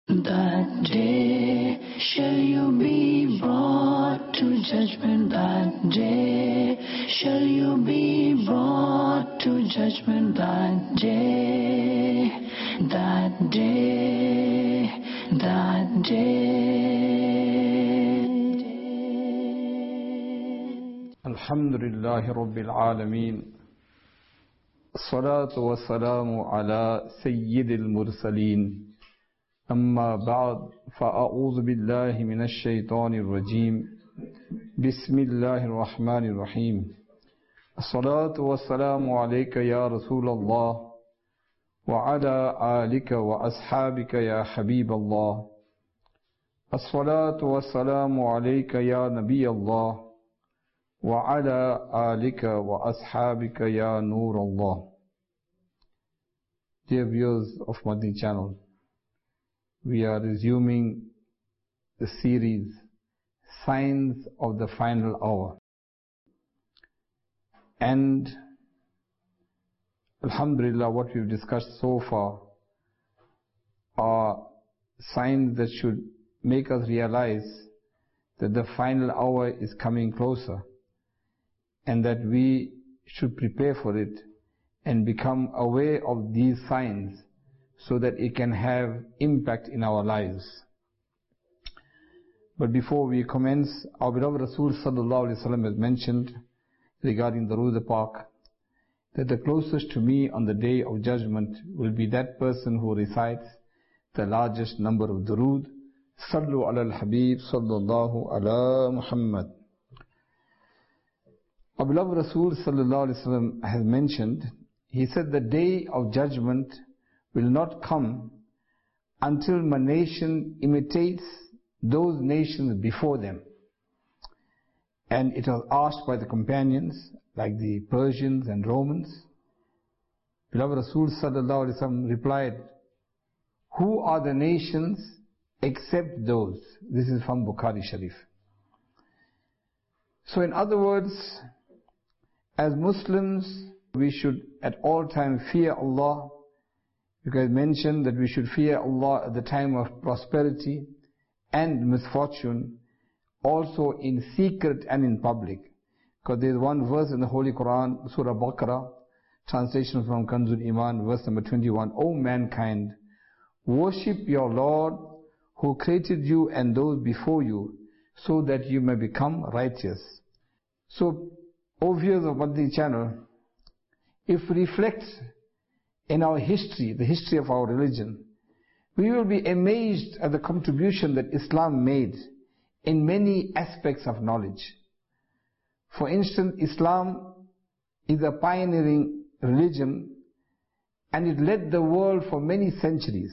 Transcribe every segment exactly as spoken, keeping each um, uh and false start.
That day shall you be brought to judgment. That day shall you be brought to judgment. That day, that day, that day. Alhamdulillahi Rabbil Alameen. As-salatu was-salamu ala Sayyidil Mursaleen. أما بعد فأعوذ بالله من الشيطان الرجيم بسم الله الرحمن الرحيم الصلاة والسلام عليك يا رسول الله وعلى آلك وأصحابك يا حبيب الله الصلاة والسلام عليك يا نبي الله وعلى آلك وأصحابك يا نور الله. Dear viewers of Madani channel, we are resuming the series Signs of the Final Hour, and Alhamdulillah, what we've discussed so far are signs that should make us realize that the final hour is coming closer and that we should prepare for it and become aware of these signs so that it can have impact in our lives. But before we commence, our beloved Rasul sallallahu alaihi wasallam has mentioned regarding the Durood Pak that the closest to me on the day of judgment will be that person who recites the largest number of durood. Sallu ala al-Habib sallallahu ala Muhammad. Our beloved Rasul sallallahu alaihi wasallam has mentioned, he said the day of judgment will not come until my nation imitates those nations before them. And it was asked by the companions, like the Persians and Romans. Beloved Rasul sallallahu alaihi wasallam replied, who are the nations except those? This is from Bukhari Sharif. So in other words, as Muslims, we should at all times fear Allah, because mentioned that we should fear Allah at the time of prosperity and misfortune, also in secret and in public. Because there is one verse in the Holy Quran, Surah Baqarah, translation from Kanzul Iman, verse number twenty-one. O mankind, worship your Lord who created you and those before you, so that you may become righteous. So, O viewers of Madani channel, if we reflect in our history, the history of our religion, we will be amazed at the contribution that Islam made in many aspects of knowledge. For instance, Islam is a pioneering religion and it led the world for many centuries.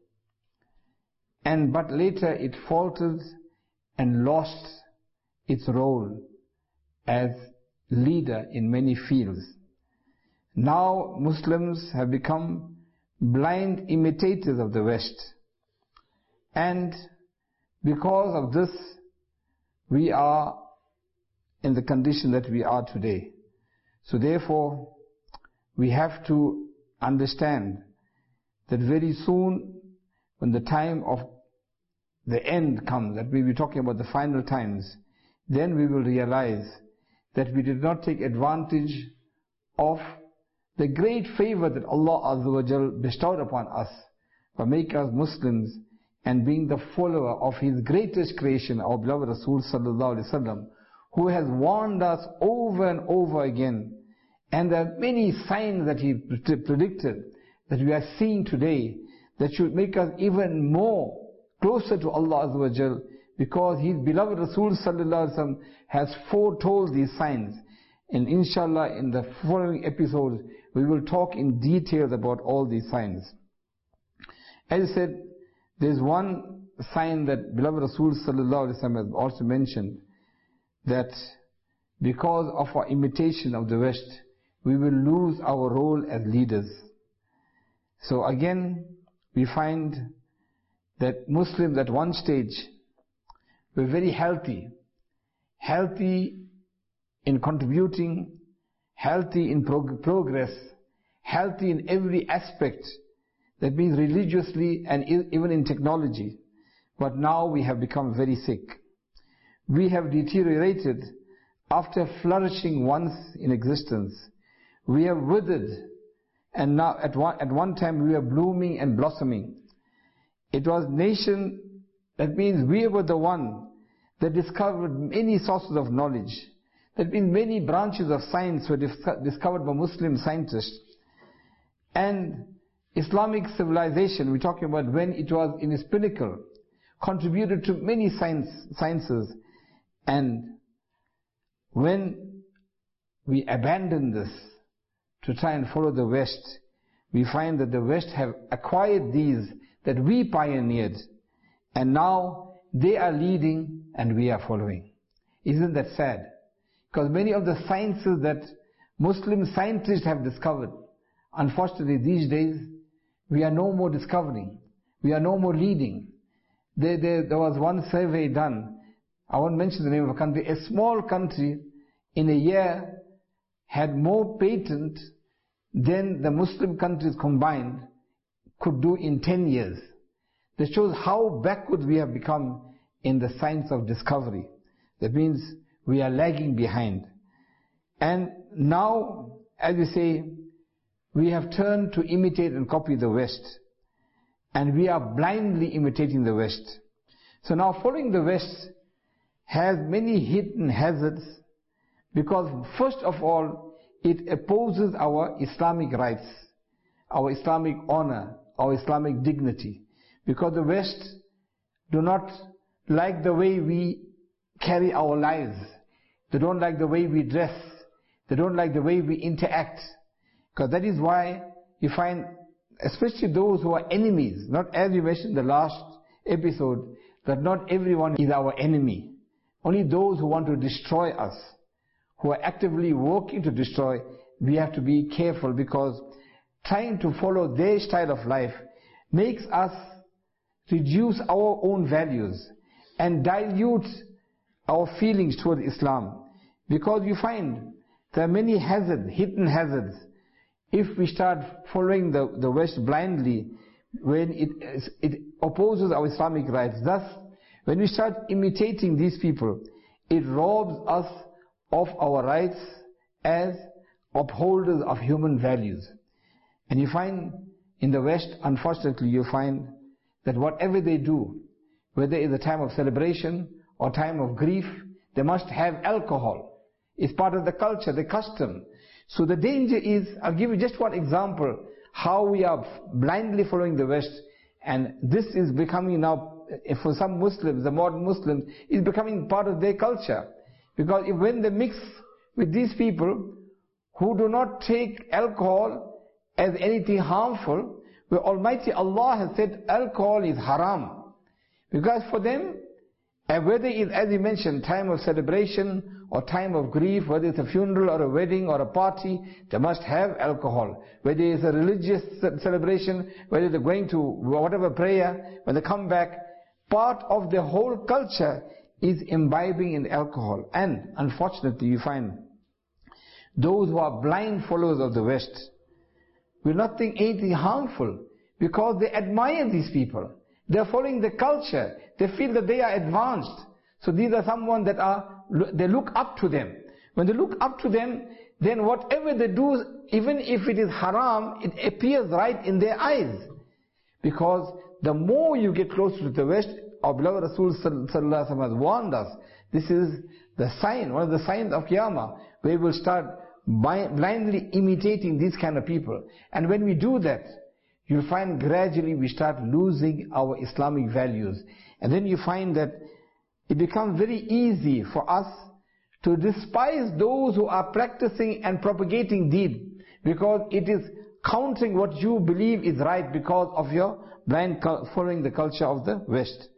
And but later it faltered and lost its role as leader in many fields. Now Muslims have become blind imitators of the West, and because of this we are in the condition that we are today. So therefore we have to understand that very soon, when the time of the end comes, that we will be talking about the final times, then we will realize that we did not take advantage of the great favor that Allah Azza wa Jal bestowed upon us by making us Muslims and being the follower of His greatest creation, our beloved Rasul sallallahu alaihi wasallam, who has warned us over and over again. And there are many signs that He predicted that we are seeing today that should make us even more closer to Allah Azza wa Jal, because His beloved Rasul sallallahu alaihi wasallam has foretold these signs. And inshallah, in the following episodes, we will talk in detail about all these signs. As I said, there's one sign that beloved Rasul sallallahu alaihi wasallam has also mentioned, that because of our imitation of the West, we will lose our role as leaders. So again, we find that Muslims at one stage were very healthy, healthy in contributing, healthy in prog- progress, healthy in every aspect. That means religiously and even in technology. But now we have become very sick. We have deteriorated after flourishing once in existence. We have withered, and now at one, at one time we were blooming and blossoming. It was nation, that means we were the one that discovered many sources of knowledge. That means many branches of science were discovered by Muslim scientists. And Islamic civilization, we're talking about when it was in its pinnacle, contributed to many science, sciences. And when we abandon this to try and follow the West, we find that the West have acquired these that we pioneered, and now they are leading and we are following. Isn't that sad? Because many of the sciences that Muslim scientists have discovered, unfortunately these days, we are no more discovering. We are no more leading. There, there, there was one survey done. I won't mention the name of a country. A small country in a year had more patents than the Muslim countries combined could do in ten years. That shows how backward we have become in the science of discovery. That means we are lagging behind. And now, as we say, we have turned to imitate and copy the West. And we are blindly imitating the West. So now following the West has many hidden hazards, because first of all, it opposes our Islamic rights, our Islamic honor, our Islamic dignity. Because the West do not like the way we carry our lives. They don't like the way we dress. They don't like the way we interact. Because that is why you find, especially those who are enemies, not as we mentioned in the last episode, that not everyone is our enemy. Only those who want to destroy us, who are actively working to destroy, we have to be careful, because trying to follow their style of life makes us reduce our own values and dilute our feelings toward Islam. Because you find there are many hazards, hidden hazards, if we start following the, the West blindly, when it, it opposes our Islamic rights. Thus, when we start imitating these people, it robs us of our rights as upholders of human values. And you find in the West, unfortunately, you find that whatever they do, whether it's a time of celebration or time of grief, they must have alcohol. It's part of the culture, the custom. So the danger is, I'll give you just one example, how we are blindly following the West, and this is becoming now, for some Muslims, the modern Muslims, is becoming part of their culture. Because if, when they mix with these people who do not take alcohol as anything harmful, where Almighty Allah has said alcohol is haram. Because for them, whether it's, as he mentioned, time of celebration or time of grief, whether it's a funeral or a wedding or a party, they must have alcohol. Whether it's a religious celebration, whether they're going to whatever prayer, when they come back, part of the whole culture is imbibing in alcohol. And unfortunately, you find those who are blind followers of the West will not think anything harmful, because they admire these people. They're following the culture. They feel that they are advanced. So these are someone that are, they look up to them. When they look up to them, then whatever they do, even if it is haram, it appears right in their eyes. Because the more you get closer to the West, our beloved Rasul Sallallahu Alaihi Wasallam has warned us, this is the sign, one of the signs of Qiyamah, where we will start blindly imitating these kind of people. And when we do that, you'll find gradually we start losing our Islamic values. And then you find that it becomes very easy for us to despise those who are practicing and propagating deen, because it is countering what you believe is right because of your blind following the culture of the West.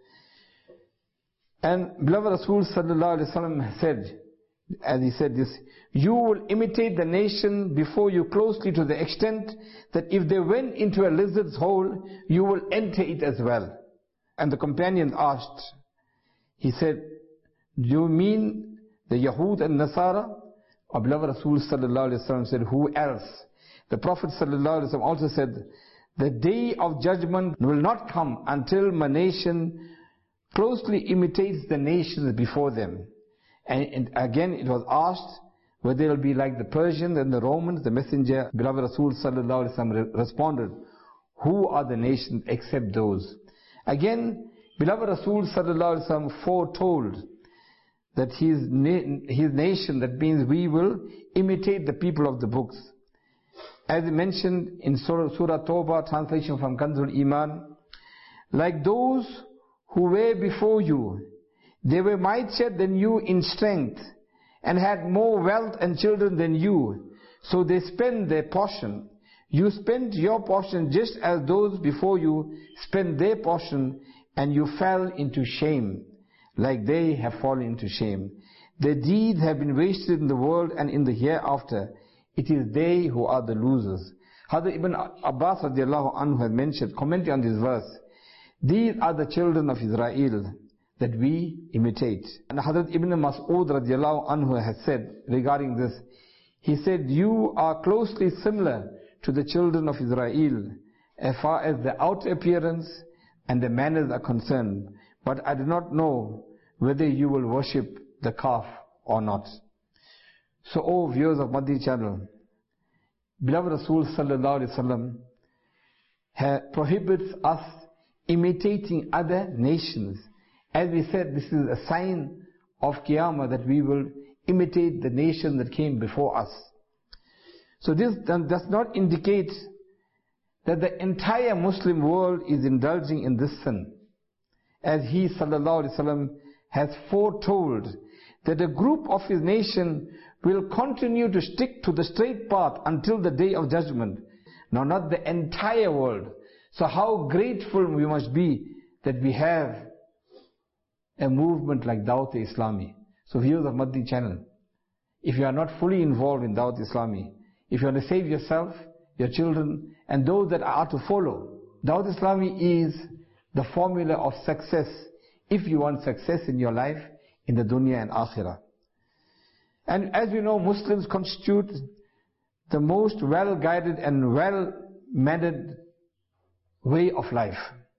And beloved Rasul Sallallahu Alaihi Wasallam said, as he said this, you will imitate the nation before you closely, to the extent that if they went into a lizard's hole, you will enter it as well. And the companion asked, he said, do you mean the Yahud and Nasara? Our beloved Rasul Sallallahu Alaihi Wasallam said, who else? The Prophet Sallallahu Alaihi Wasallam also said the day of judgment will not come until a nation closely imitates the nations before them. And, and again it was asked whether they will be like the Persians and the Romans. The messenger, beloved Rasul sallallahu alaihi wasallam, responded, who are the nations except those? Again, beloved Rasul sallallahu alaihi wasallam foretold that his, na- his nation, that means we will imitate the people of the books. As mentioned in Surah, Surah Tawbah, translation from Kanzul Iman, like those who were before you, they were mightier than you in strength, and had more wealth and children than you, so they spent their portion. You spent your portion just as those before you spent their portion, and you fell into shame, like they have fallen into shame. Their deeds have been wasted in the world and in the hereafter. It is they who are the losers. Hazrat Ibn Abbas radiallahu anhu has mentioned, commenting on this verse, these are the children of Israel that we imitate. And Hazrat Ibn Mas'ud radiallahu anhu has said regarding this, he said, you are closely similar to the children of Israel as far as the outer appearance and the manners are concerned, but I do not know whether you will worship the calf or not. So, O viewers of Madhi channel, beloved Rasul sallallahu alaihi wasallam prohibits us imitating other nations. As we said, this is a sign of Qiyamah, that we will imitate the nation that came before us. So this does not indicate that the entire Muslim world is indulging in this sin, as he sallallahu alaihi wasallam has foretold that a group of his nation will continue to stick to the straight path until the day of judgment. Now, not the entire world. So how grateful we must be that we have a movement like Dawat Islami. So viewers of Madhi channel, if you are not fully involved in Dawat Islami, if you want to save yourself, your children, and those that are to follow, Dawat Islami is the formula of success if you want success in your life, in the dunya and akhirah. And as we know, Muslims constitute the most well-guided and well-mannered way of life.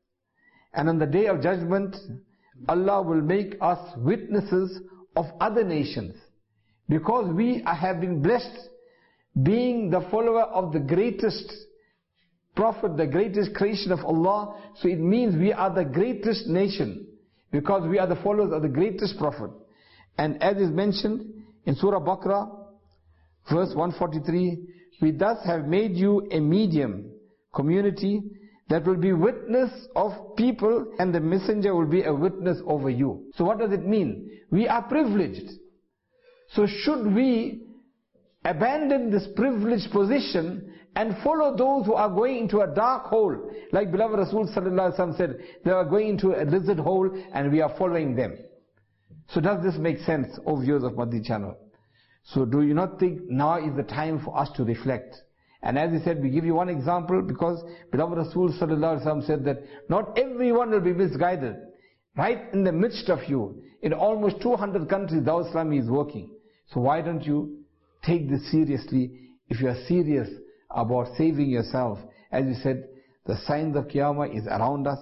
And on the day of judgment, Allah will make us witnesses of other nations, because we have been blessed being the follower of the greatest prophet, the greatest creation of Allah. So it means we are the greatest nation, because we are the followers of the greatest prophet. And as is mentioned in Surah Baqarah, verse one forty-three, we thus have made you a medium community that will be witness of people, and the messenger will be a witness over you. So what does it mean? We are privileged. So should we abandon this privileged position and follow those who are going into a dark hole? Like beloved Rasul sallallahu alaihi wasallam said, they are going into a lizard hole and we are following them. So does this make sense, O viewers of Madhi channel? So do you not think now is the time for us to reflect? And as he said, we give you one example, because beloved Rasul sallallahu alaihi wasallam said that not everyone will be misguided. Right in the midst of you, in almost two hundred countries, Dawat Islami is working. So why don't you take this seriously if you are serious about saving yourself? As we said, the signs of Qiyamah is around us.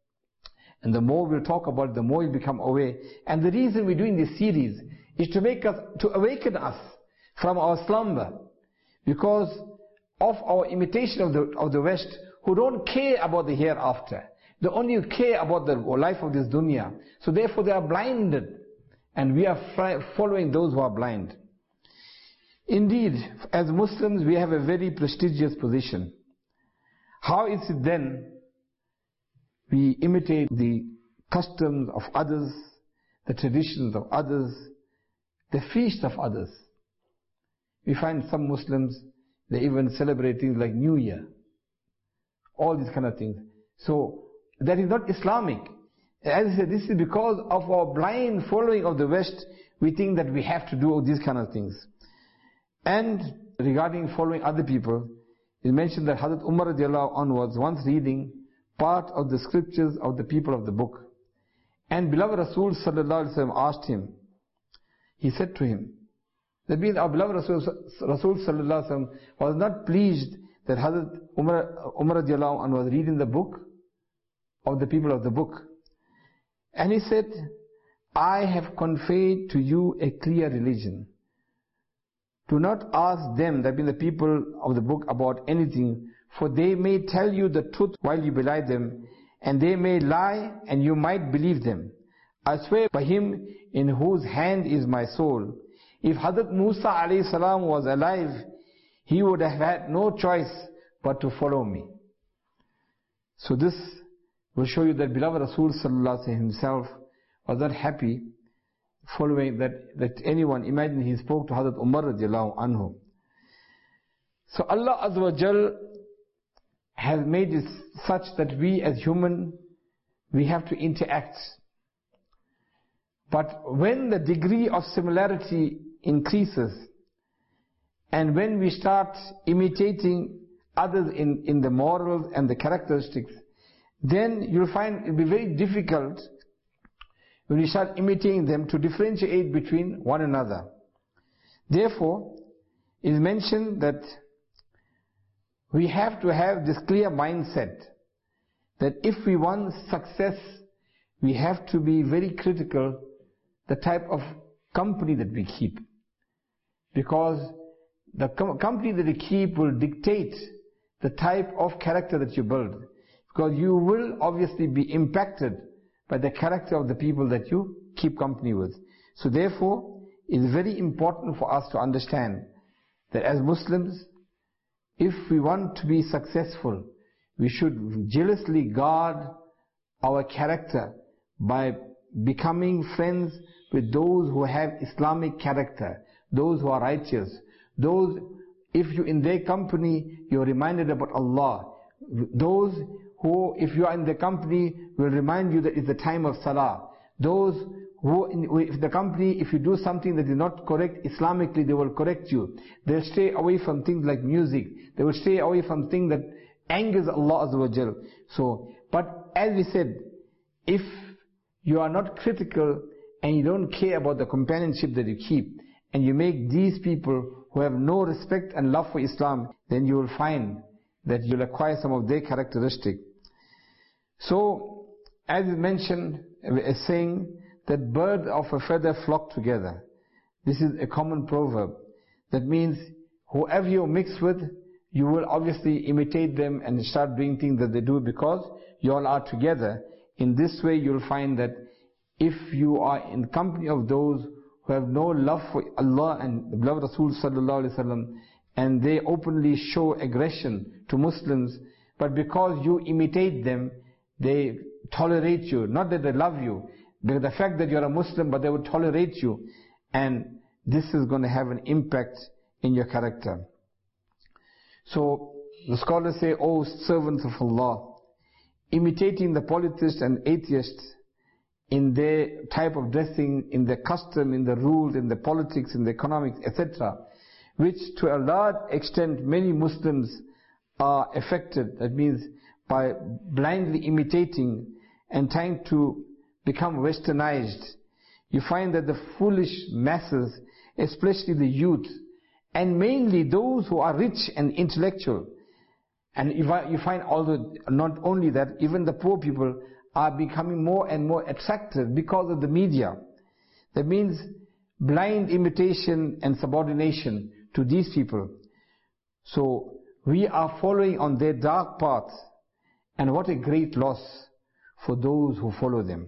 And the more we'll talk about it, the more you become aware. And the reason we're doing this series is to make us, to awaken us from our slumber, because of our imitation of the, of the West, who don't care about the hereafter. They only care about the life of this dunya. So therefore they are blinded. And we are following those who are blind. Indeed, as Muslims, we have a very prestigious position. How is it then we imitate the customs of others, the traditions of others, the feast of others? We find some Muslims, they even celebrate things like New Year, all these kind of things. So that is not Islamic. As I said, this is because of our blind following of the West. We think that we have to do all these kind of things. And regarding following other people, it mentioned that Hazrat Umar radiallahu anhu was once reading part of the scriptures of the people of the book. And beloved Rasul sallallahu alaihi wasallam asked him, he said to him, that means our beloved Rasul, Rasul sallallahu alaihi wasallam was not pleased that Hazrat Umar, Umar radiallahu anhu was reading the book of the people of the book. And he said, I have conveyed to you a clear religion. Do not ask them, that means the people of the book, about anything, for they may tell you the truth while you belie them, and they may lie and you might believe them. I swear by him in whose hand is my soul, if Hazrat Musa alayhi salam was alive, he would have had no choice but to follow me. So this will show you that beloved Rasul sallallahu alaihi wasallam himself was not happy following that, that anyone, imagine he spoke to Hazrat Umar radiallahu anhu. So Allah Azza wa Jal has made it such that we as human, we have to interact. But when the degree of similarity increases, and when we start imitating others in, in the morals and the characteristics, then you'll find it'll be very difficult when you start imitating them to differentiate between one another. Therefore, it is mentioned that we have to have this clear mindset that if we want success, we have to be very critical the type of company that we keep. Because the com- company that you keep will dictate the type of character that you build. Because you will obviously be impacted by the character of the people that you keep company with. So therefore, it is very important for us to understand that as Muslims, if we want to be successful, we should jealously guard our character by becoming friends with those who have Islamic character, those who are righteous, those, if you in their company, you're reminded about Allah, those who, if you are in their company, will remind you that it's the time of Salah, those who, in, if the company, if you do something that is not correct Islamically, they will correct you. They'll stay away from things like music. They will stay away from things that angers Allah Azza wa Jal. So, but as we said, if you are not critical and you don't care about the companionship that you keep, and you make these people who have no respect and love for Islam, then you will find that you'll acquire some of their characteristics. So, as mentioned, a saying that birds of a feather flock together. This is a common proverb. That means whoever you mix with, you will obviously imitate them and start doing things that they do because you all are together. In this way, you'll find that if you are in company of those who have no love for Allah and the beloved Rasul sallallahu alaihi wasallam, and they openly show aggression to Muslims, but because you imitate them, they tolerate you. Not that they love you, but the fact that you're a Muslim, but they would tolerate you, and this is going to have an impact in your character. So the scholars say, O servants of Allah, imitating the polytheists and atheists in their type of dressing, in their custom, in the rules, in the politics, in the economics, et cetera, which to a large extent many Muslims are affected. That means by blindly imitating and trying to become westernized. You find that the foolish masses, especially the youth, and mainly those who are rich and intellectual, and you find although not only that, even the poor people are becoming more and more attractive because of the media. That means blind imitation and subordination to these people. So we are following on their dark path, and what a great loss for those who follow them.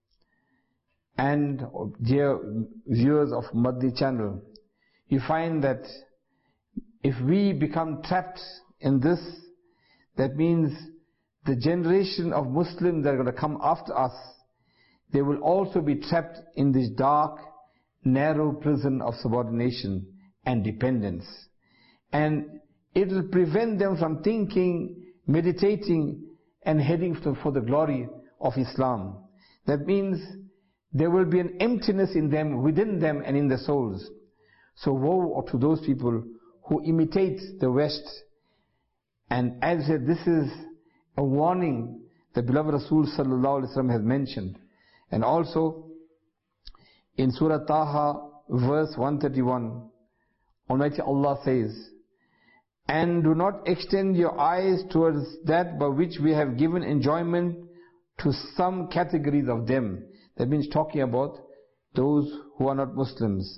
And dear viewers of Madni channel, you find that if we become trapped in this, that means the generation of Muslims that are going to come after us, they will also be trapped in this dark, narrow prison of subordination and dependence. And it will prevent them from thinking, meditating, and heading for the glory of Islam. That means there will be an emptiness in them, within them and in their souls. So woe to those people who imitate the West. And as I said, this is a warning the beloved Rasul sallallahu alaihi wasallam has mentioned. And also in Surah Taha verse one thirty-one, Almighty Allah says, and do not extend your eyes towards that by which we have given enjoyment to some categories of them. That means talking about those who are not Muslims.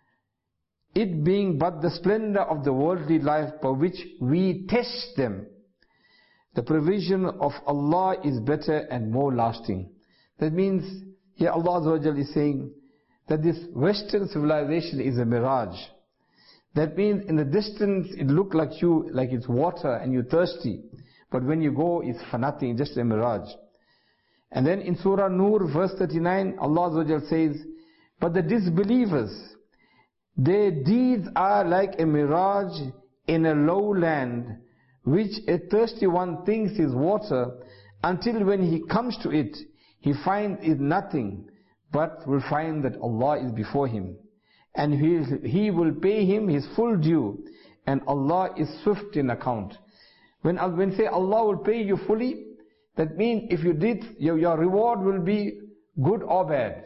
It being but the splendor of the worldly life by which we test them. The provision of Allah is better and more lasting. That means here Allah Azza wa Jalla is saying that this Western civilization is a mirage. That means in the distance it looks like you, like it's water and you're thirsty. But when you go, it's for nothing, just a mirage. And then in Surah Nur, verse thirty-nine, Allah Azza wa Jalla says, but the disbelievers, their deeds are like a mirage in a low land, which a thirsty one thinks is water, until when he comes to it, he finds it nothing, but will find that Allah is before him. And he, he will pay him his full due, and Allah is swift in account. When, when say Allah will pay you fully, that means if you did, your, your reward will be good or bad.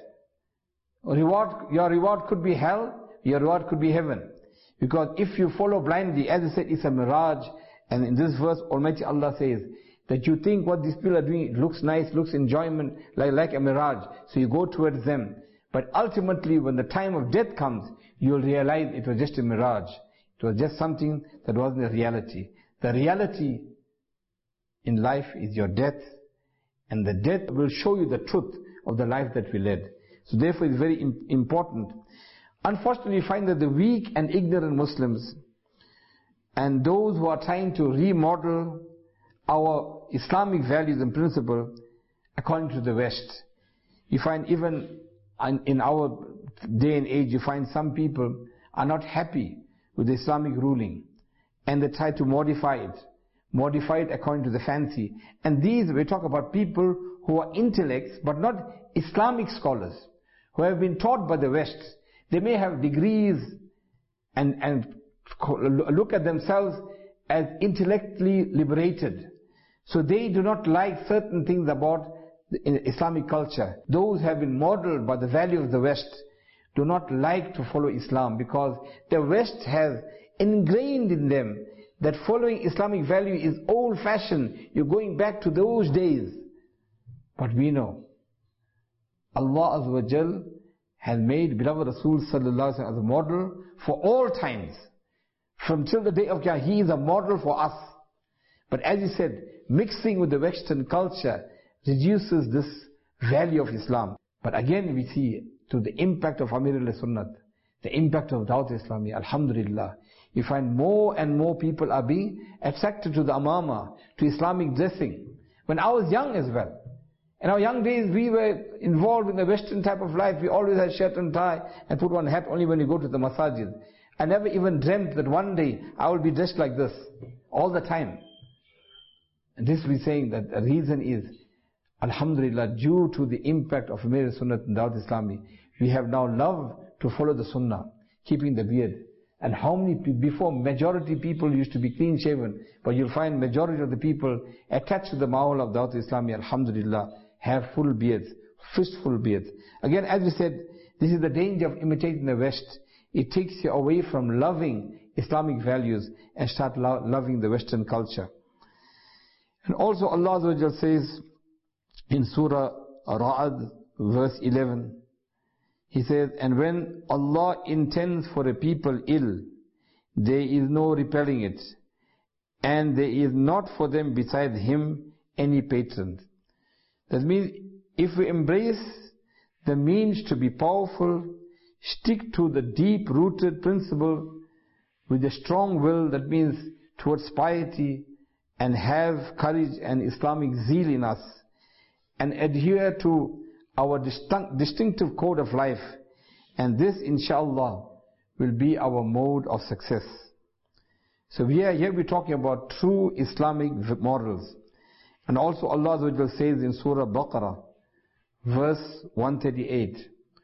Reward, your reward could be hell, your reward could be heaven. Because if you follow blindly, as I said, it's a mirage. And in this verse, Almighty Allah says, that you think what these people are doing, it looks nice, looks enjoyment, like, like a mirage. So you go towards them. But ultimately, when the time of death comes, you'll realize it was just a mirage. It was just something that wasn't a reality. The reality in life is your death, and the death will show you the truth of the life that we led. So therefore it's very important. Unfortunately, we find that the weak and ignorant Muslims and those who are trying to remodel our Islamic values and principles according to the West, you find even in our day and age, you find some people are not happy with the Islamic ruling, and they try to modify it, modify it according to the fancy. And these, we talk about people who are intellects, but not Islamic scholars, who have been taught by the West. They may have degrees and, and look at themselves as intellectually liberated. So they do not like certain things about the Islamic culture. Those who have been modeled by the value of the West do not like to follow Islam, because the West has ingrained in them that following Islamic value is old-fashioned. You're going back to those days. But we know Allah Azza wa Jal has made beloved Rasul Sallallahu Alaihi Wasallam as a model for all times. From till the day of Qiyamah, he is a model for us. But as he said, mixing with the Western culture reduces this value of Islam. But again we see to the impact of Amir al-Sunnat, the impact of Dawat Islami, alhamdulillah, you find more and more people are being attracted to the amama, to Islamic dressing. When I was young as well, in our young days we were involved in the Western type of life. We always had shirt and tie and put one hat only when you go to the masajid. I never even dreamt that one day I will be dressed like this all the time. And this we're saying that the reason is, alhamdulillah, due to the impact of Amir al-Sunnat and Dawat Islami, we have now love to follow the Sunnah, keeping the beard. And how many, before majority people used to be clean shaven, but you'll find majority of the people attached to the ma'ul of Dawat Islami, alhamdulillah, have full beards, fistful beards. Again, as we said, this is the danger of imitating the West. It takes you away from loving Islamic values and start lo loving the Western culture. And also Allah Azza wa Jalla says in Surah Ra'ad, verse eleven, He says, and when Allah intends for a people ill, there is no repelling it, and there is not for them beside Him any patron. That means if we embrace the means to be powerful, stick to the deep-rooted principle with a strong will, that means towards piety, and have courage and Islamic zeal in us, and adhere to our distinct, distinctive code of life, and this inshallah will be our mode of success. So we are here we're talking about true Islamic morals. And also Allah Azza wa Jalla says in Surah Baqarah, verse one thirty-eight,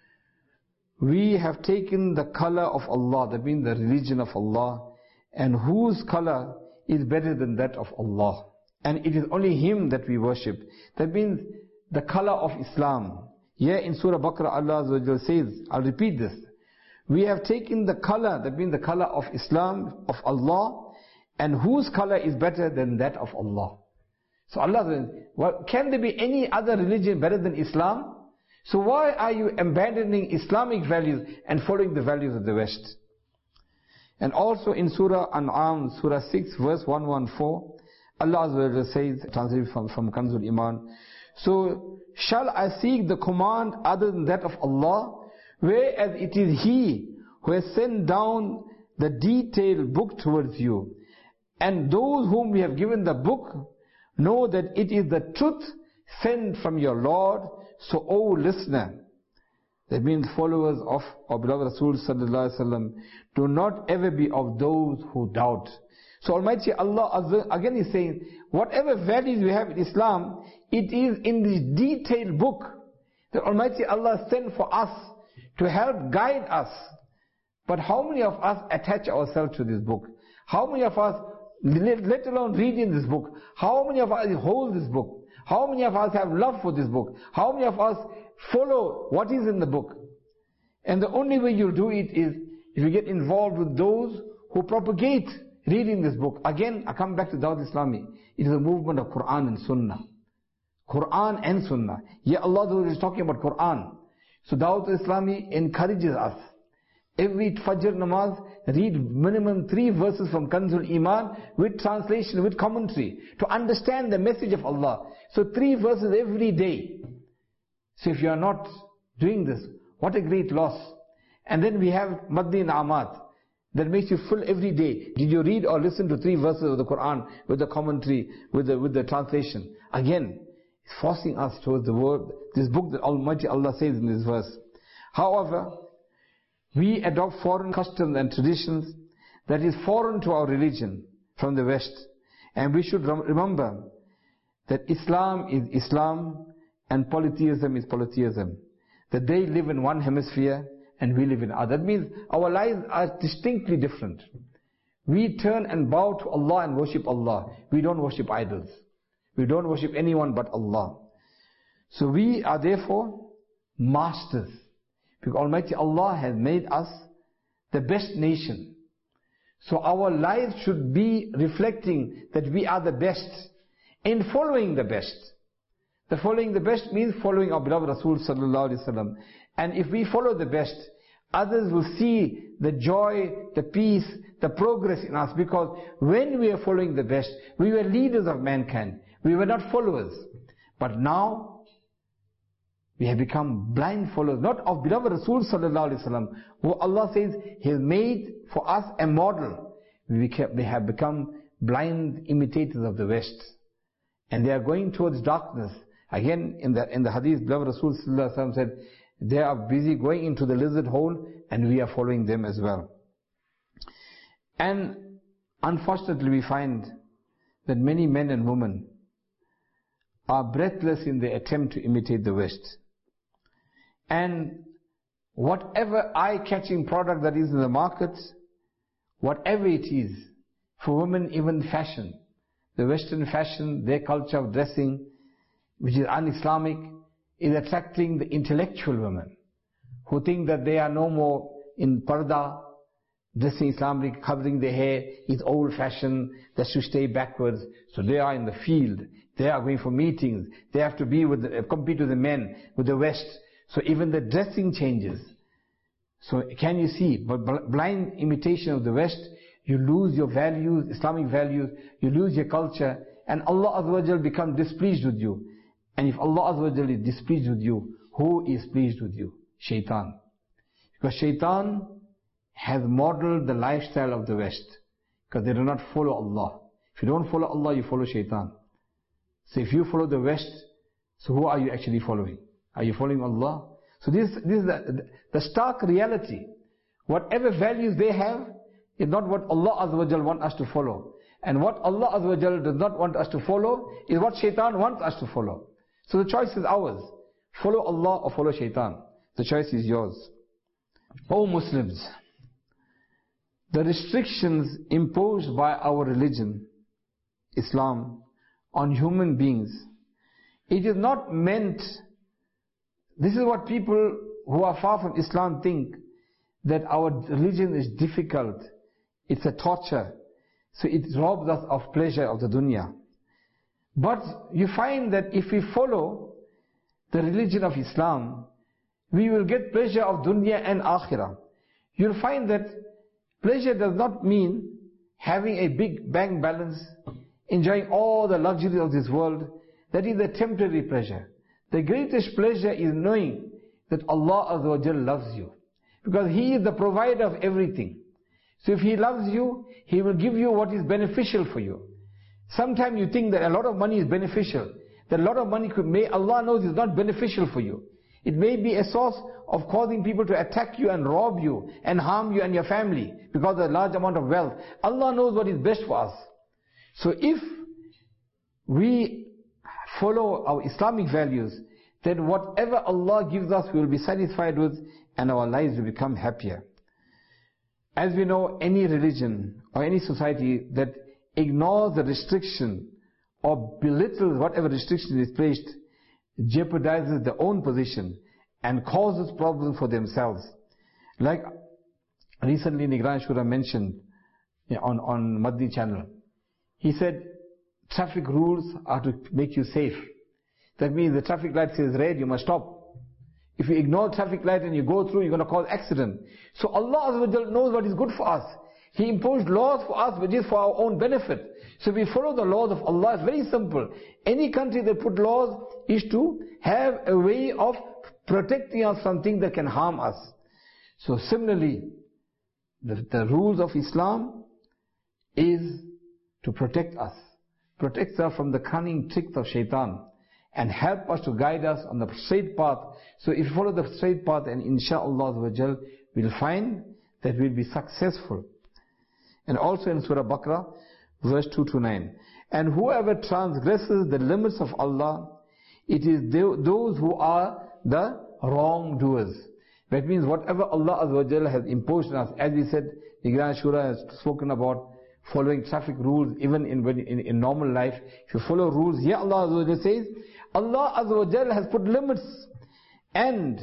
we have taken the color of Allah, that means the religion of Allah, and whose color is better than that of Allah. And it is only Him that we worship. That means the color of Islam. Here in Surah Baqarah, Allah Azza wa Jalla says, I'll repeat this, we have taken the color, that means the color of Islam, of Allah, And whose color is better than that of Allah? So Allah says, well, can there be any other religion better than Islam? So why are you abandoning Islamic values and following the values of the West? And also in Surah An'am, Surah six, verse one fourteen, Allah Azza wa Jalla says, translated from, from Kanzul Iman, so shall I seek the command other than that of Allah, whereas it is He who has sent down the detailed book towards you. And those whom we have given the book know that it is the truth sent from your Lord. So, O listener, that means followers of our beloved Rasul sallallahu alaihi wasallam, do not ever be of those who doubt. So Almighty Allah again is saying, whatever values we have in Islam, it is in this detailed book that Almighty Allah sent for us to help guide us. But how many of us attach ourselves to this book? How many of us, let alone reading this book, how many of us hold this book? How many of us have love for this book? How many of us follow what is in the book? And the only way you'll do it is if you get involved with those who propagate reading this book. Again, I come back to Dawat Islami. It is a movement of Quran and Sunnah. Quran and Sunnah. Yeah, Allah is talking about Quran. So Dawat Islami encourages us. Every Fajr namaz, read minimum three verses from Kanzul Iman with translation, with commentary, to understand the message of Allah. So three verses every day. So if you are not doing this, what a great loss. And then we have Maddi Na'amat, that makes you full every day. Did you read or listen to three verses of the Quran with the commentary, with the, with the translation? Again, it's forcing us towards the word, this book that Almighty Allah says in this verse. However, we adopt foreign customs and traditions that is foreign to our religion from the West. And we should remember that Islam is Islam and polytheism is polytheism. That they live in one hemisphere and we live in other. That means our lives are distinctly different. We turn and bow to Allah and worship Allah. We don't worship idols. We don't worship anyone but Allah. So we are therefore masters. Because Almighty Allah has made us the best nation. So our lives should be reflecting that we are the best in following the best. The following the best means following our beloved Rasul sallallahu alaihi wasallam. And if we follow the best, others will see the joy, the peace, the progress in us. Because when we are following the best, we were leaders of mankind. We were not followers. But now, we have become blind followers, not of beloved Rasul sallallahu alaihi wasallam, who Allah says He has made for us a model. We have become blind imitators of the West. And they are going towards darkness. Again, in the, in the hadith, beloved Rasul sallallahu alaihi wasallam said, they are busy going into the lizard hole and we are following them as well. And unfortunately we find that many men and women are breathless in their attempt to imitate the West. And whatever eye-catching product that is in the markets, whatever it is, for women even fashion, the Western fashion, their culture of dressing, which is un-Islamic, is attracting the intellectual women, who think that they are no more in parda, dressing Islamic, covering their hair is old-fashioned, they should stay backwards. So they are in the field, they are going for meetings, they have to be with, the, compete with the men, with the West. So even the dressing changes. So can you see, by blind imitation of the West, you lose your values, Islamic values, you lose your culture, and Allah Azza wa Jal becomes displeased with you. And if Allah Azza wa Jal is displeased with you, who is pleased with you? Shaitan. Because Shaitan has modeled the lifestyle of the West. Because they do not follow Allah. If you don't follow Allah, you follow Shaitan. So if you follow the West, so who are you actually following? Are you following Allah? So this, this is the, the stark reality. Whatever values they have is not what Allah Azza wa Jal wants us to follow. And what Allah Azza wa Jal does not want us to follow is what Shaitan wants us to follow. So the choice is ours. Follow Allah or follow Shaitan. The choice is yours. O Muslims, the restrictions imposed by our religion, Islam, on human beings, it is not meant. This is what people who are far from Islam think, that our religion is difficult, it's a torture. So it robs us of pleasure of the dunya. But you find that if we follow the religion of Islam, we will get pleasure of dunya and akhirah. You'll find that pleasure does not mean having a big bank balance, enjoying all the luxuries of this world. That is a temporary pleasure. The greatest pleasure is knowing that Allah Azza wa Jal loves you, because He is the provider of everything. So if He loves you, He will give you what is beneficial for you. Sometimes you think that a lot of money is beneficial, that a lot of money could make, Allah knows it's not beneficial for you. It may be a source of causing people to attack you and rob you and harm you and your family because of a large amount of wealth. Allah knows what is best for us. So if we follow our Islamic values, then whatever Allah gives us we will be satisfied with, and our lives will become happier. As we know, any religion or any society that ignores the restriction or belittles whatever restriction is placed jeopardizes their own position and causes problems for themselves. Like recently Nigran Shura mentioned on, on Madni channel. He said traffic rules are to make you safe. That means the traffic light says red, you must stop. If you ignore traffic light and you go through, you're going to cause accident. So Allah Azza wa Jal knows what is good for us. He imposed laws for us which is for our own benefit. So we follow the laws of Allah. It's very simple. Any country that put laws is to have a way of protecting us from things that can harm us. So similarly, the, the rules of Islam is to protect us. Protects us from the cunning tricks of shaitan and help us to guide us on the straight path. So if you follow the straight path, and inshaAllah we'll find that we'll be successful. And also in Surah Baqarah, verse two to nine. And whoever transgresses the limits of Allah, it is those who are the wrongdoers. That means whatever Allah Azza wa Jalla has imposed on us, as we said, the Grand Shura has spoken about following traffic rules, even in, in, in normal life. If you follow rules, here Allah Azza wa Jalla says, Allah Azza wa Jalla has put limits, and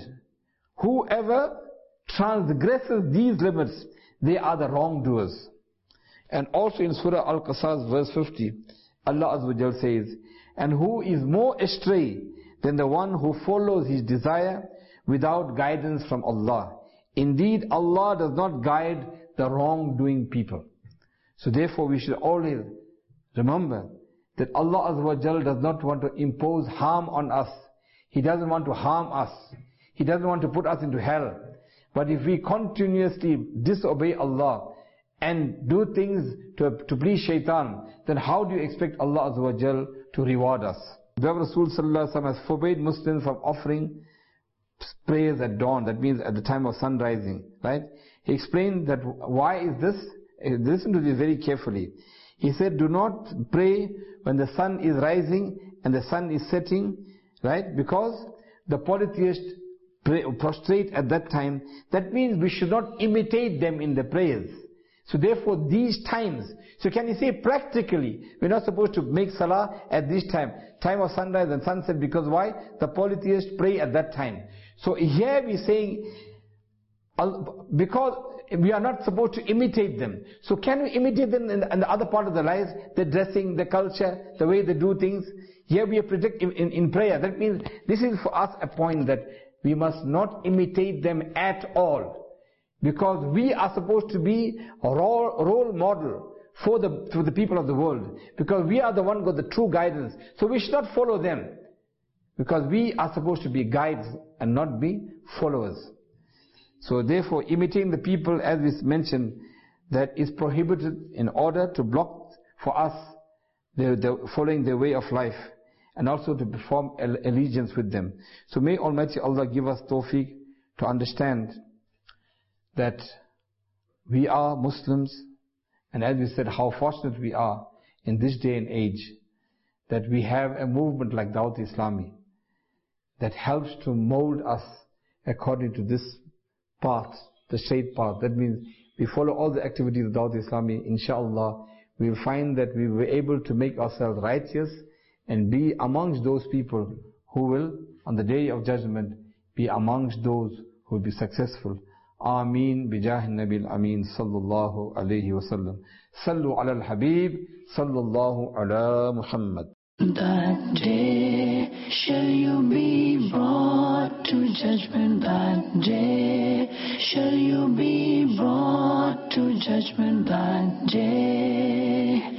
whoever transgresses these limits, they are the wrongdoers. And also in Surah Al-Qasas verse fifty, Allah Azza wa Jalla says, and who is more astray than the one who follows his desire without guidance from Allah? Indeed, Allah does not guide the wrongdoing people. So therefore we should always remember that Allah Azza wa Jalla does not want to impose harm on us. He doesn't want to harm us. He doesn't want to put us into hell. But if we continuously disobey Allah and do things to, to please shaitan, then how do you expect Allah Azza wa Jal to reward us? The Rasul Sallallahu Alaihi Wasallam has forbade Muslims from offering prayers at dawn, that means at the time of sun rising, right? He explained that why is this? Listen to this very carefully. He said, do not pray when the sun is rising and the sun is setting, right? Because the polytheists pray, prostrate at that time. That means we should not imitate them in the prayers. So therefore these times, so can you say practically, we're not supposed to make salah at this time, time of sunrise and sunset, because why? The polytheists pray at that time. So here we're saying, because we are not supposed to imitate them. So can we imitate them in the, in the other part of their lives? The dressing, the culture, the way they do things. Here we are predict in, in, in prayer. That means this is for us a point that we must not imitate them at all. Because we are supposed to be a role, role model for the, for the people of the world. Because we are the one who got the true guidance. So we should not follow them. Because we are supposed to be guides and not be followers. So therefore, imitating the people, as we mentioned, that is prohibited in order to block for us the, the following their way of life, and also to perform allegiance with them. So may Almighty Allah give us tawfiq to understand that we are Muslims, and as we said, how fortunate we are in this day and age that we have a movement like Dawat Islami that helps to mold us according to this path, the straight path. That means we follow all the activities of Dawat Islami. Inshallah, we will find that we will be able to make ourselves righteous and be amongst those people who will, on the day of judgment, be amongst those who will be successful. Ameen bijahi Nabil Ameen sallallahu alayhi wa sallam. Sallu ala al-Habib, sallallahu ala Muhammad. That day shall you be brought to judgment. That day shall you be brought to judgment. That day